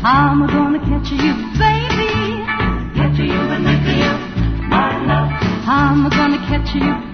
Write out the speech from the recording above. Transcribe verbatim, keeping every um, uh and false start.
I'm gonna catch you, baby. Catch you and make you my love. I'm gonna catch you,